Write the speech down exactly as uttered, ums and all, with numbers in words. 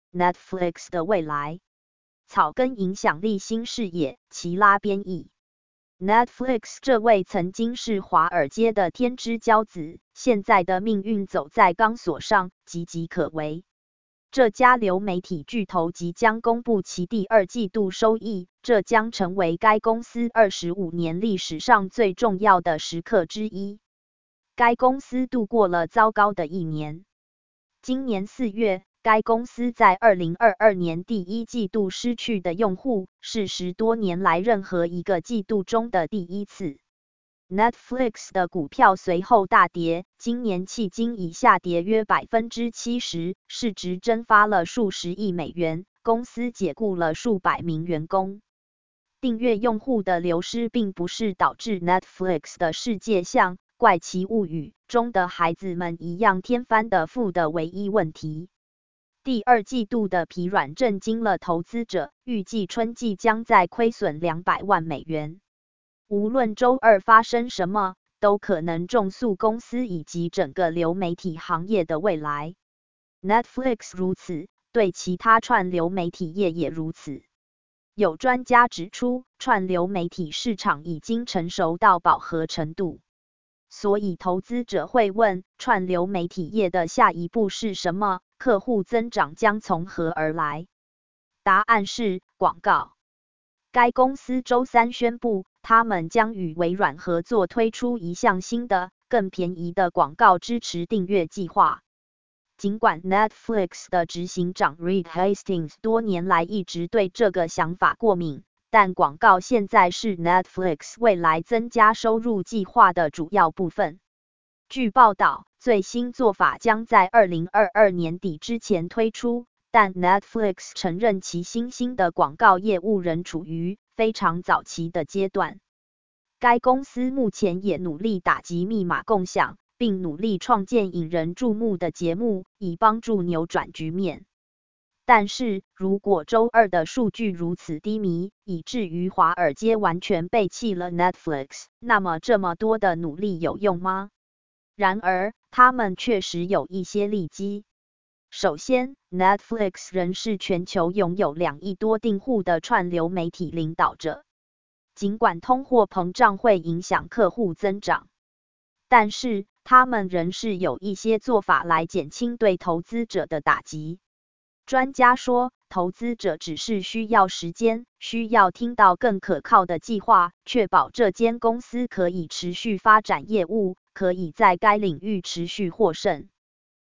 Netflix 的未来。草根影响力新视野，齐拉编译。Netflix 这位曾经是华尔街的天之骄子，现在的命运走在钢索上，岌岌可危。这家流媒体巨头即将公布其第二季度收益，这将成为该公司二十五年历史上最重要的时刻之一。该公司度过了糟糕的一年。今年四月，该公司在二零二二年第一季度失去的用户，是十多年来任何一个季度中的第一次。Netflix 的股票随后大跌，今年迄今已下跌约 百分之七十， 市值蒸发了数十亿美元，公司解雇了数百名员工。订阅用户的流失并不是导致 Netflix 的世界像《怪奇物语》中的孩子们一样天翻地覆的唯一问题。第二季度的疲软震惊了投资者，预计春季将再亏损两百万美元。无论周二发生什么，都可能重塑公司以及整个流媒体行业的未来。Netflix 如此，对其他串流媒体业也如此。有专家指出，串流媒体市场已经成熟到饱和程度。所以投资者会问，串流媒体业的下一步是什么？客户增长将从何而来？答案是广告。该公司周三宣布，他们将与微软合作推出一项新的、更便宜的广告支持订阅计划。尽管 Netflix 的执行长 Reed Hastings 多年来一直对这个想法过敏，但广告现在是 Netflix 未来增加收入计划的主要部分。据报道，最新做法将在二零二二年底之前推出。但 Netflix 承认其新兴的广告业务仍处于非常早期的阶段。该公司目前也努力打击密码共享，并努力创建引人注目的节目，以帮助扭转局面。但是，如果周二的数据如此低迷，以至于华尔街完全背弃了 Netflix， 那么这么多的努力有用吗？然而，他们确实有一些利基。首先 ，Netflix 仍是全球拥有两亿多订户的串流媒体领导者。尽管通货膨胀会影响客户增长，但是他们仍是有一些做法来减轻对投资者的打击。专家说，投资者只是需要时间，需要听到更可靠的计划，确保这间公司可以持续发展业务，可以在该领域持续获胜。